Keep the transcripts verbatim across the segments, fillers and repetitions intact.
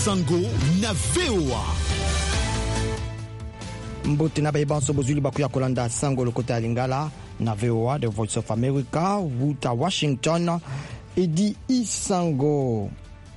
Sango na V O A. Mbote na bayibanso bozuli bakuya kolanda Sango lokota ya Lingala na V O A, The Voice of America, wuta Washington, Edi Isango.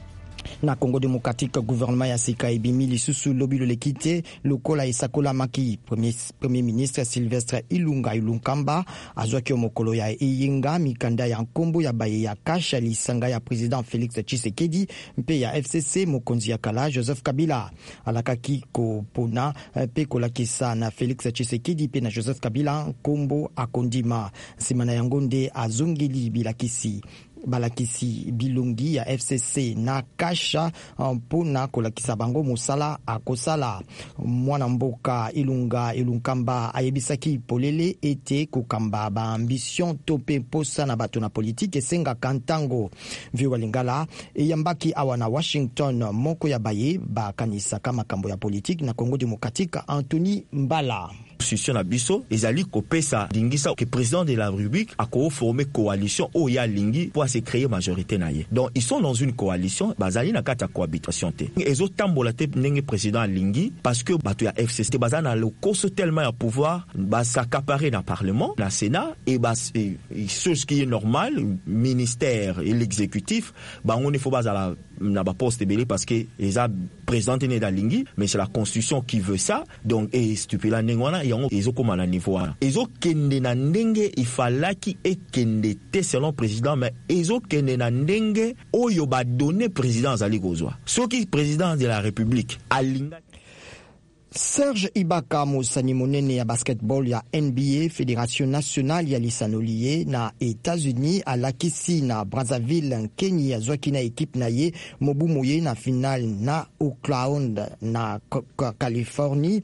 Na Congo démocratique, gouvernement ya sika ebimi lisusu lobi lolekite lokola esakola maki premier, premier ministre Sylvestre Ilunga Ilunkamba azwaki mokolo ya eyinga mikanda ya nkombo ya baye ya kasha lisanga ya président Félix Tshisekedi mpe ya F C C mokonzi ya kala Joseph Kabila alakaki ko pona pe kolakisa na Félix Tshisekedi pe na Joseph Kabila nkombo akondima simana yango nde azongeli bilakisi balakisi bilungi ya F C C na kasha mpona kolakisa bango mosala akosala. Mwana mboka Ilunga Ilunkamba ayebisaki polele ete kokamba ba ambition tope posa na bato na politique esenga kantango. Viwa Lingala eyambaki awa na Washington moko ya baye bakanisa kama makambo ya politique na Congo démocratique Anthony Mbala. Constitution na biso ezali kopesa dingisa que président de la République a co-formé coalition oya lingi pour se créer majorité na ye. Donc ils sont dans une coalition bazali na kata cohabitation te. Ezo tambola te ndenge président lingi parce que bato ya F C C bazana le coso tellement ya pouvoir ba s'accaparer dans parlement, na Sénat et ba ce qui est normal ministère et l'exécutif ba on il faut bazala na ba poste belé parce que les a présenté dans lingi mais c'est la constitution qui veut ça. Donc et stupéla nengwana yango ezokoma na niveau wana ezokende na ndenge ifalaki ekende te selon président mais ezokende na ndenge oyo ba donner président azali kozwa soki président de la République alinga. Serge Ibaka mosani monene ya basketball ya N B A Fédération nationale ya lisanoliye na États-Unis alakisi na Brazzaville Kenya azwaki na équipe na ye mobu moye na final na Oakland na Californie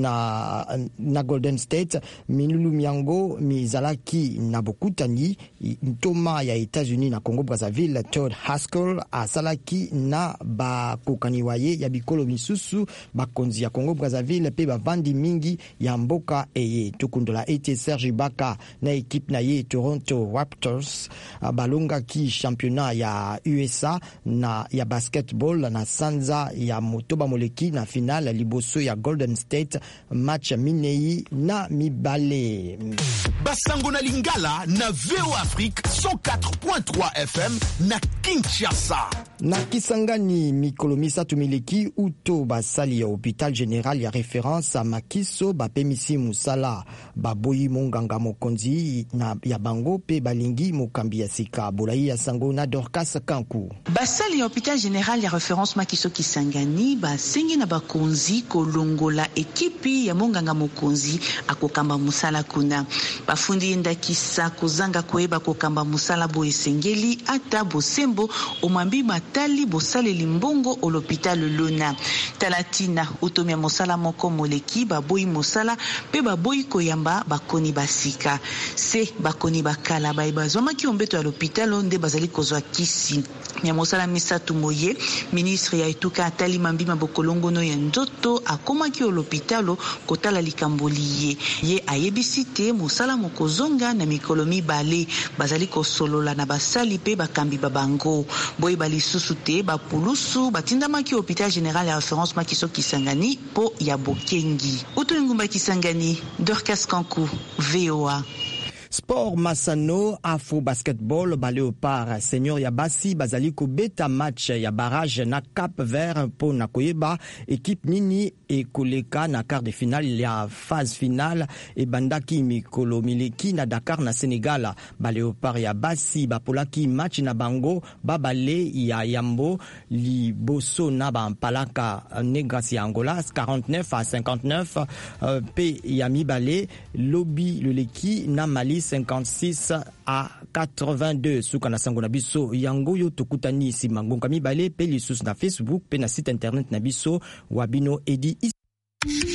na na Golden State Minulu Miango mizalaki na bokutani ntoma ya États-Unis na Congo Brazzaville Todd Haskell asalaki na bakokani waye ya bikolo misusu bakonzi ya Congo Brazzaville pe bavandi mingi ya mboka eye tukundola ete Serge Ibaka na équipe na ye Toronto Raptors balonga ki championnat ya U S A na ya basketball na sanza ya motoba moleki na finale liboso ya Golden State match minei na mibale. Basango na Lingala na V O Afrique cent quatre point trois F M na Kinshasa. Na Kisangani mikolo misatu mileki uto basali ya hôpital général ya référence à Makiso bapemisi musala baboyi monganga mokonzi na ya bango pe balingi mokambi ya sika bolai ya sango na Dorcas Kanku. Basali ya hôpital général ya référence Makiso Kisangani basengi na bakonzi kolongola ekipi ya monganga mokonzi akokamba musala kuna bafundi ndakisa kozanga koyeba kokamba musala bo esengeli ata bosembo omambi matali bosale limbongo au l'hôpital Lona talatina utomia mosala moko moleki baboyi mosala pe baboyi koyamba bakoni basika se bakoni bakala bayi bazomaki ombeto ya l'hôpital onde bazali kozwa kisi ya mosala misatu moye ministre ya etuka atali mambima bokolongono ya nzoto akomaki au l'hôpital kotala likamboli ye ayebisite mosala mokozonga na mikolo mibale bazali kosolola na basali pe bakambi babango boyi bali susu te bapulusu batindamaki hôpital général ya référence Makiso Kisangani po ya bokengi utu ngumba Kisangani Dorcas Kanku V O A. Sport Masano Afro Basketball Baléopard Senior ya basi bazali ko beta match ya barrage na Cap Vert po na koyeba équipe nini e koleka na quart de finale ya phase finale e bandaki mikolo mileki na Dakar na Sénégal. Baléopard ya basi bapolaki match na bango babale ya Yambo liboso na bampalaka Negras ya Angola quarante-neuf à cinquante-neuf uh, pe ya mibale lobi loleki na Mali cinquante-six à quatre-vingt-deux suka na sango na biso yango yo tokutani sima ngonga mibale pe lisusu na Facebook pe na site internet na biso wabino edi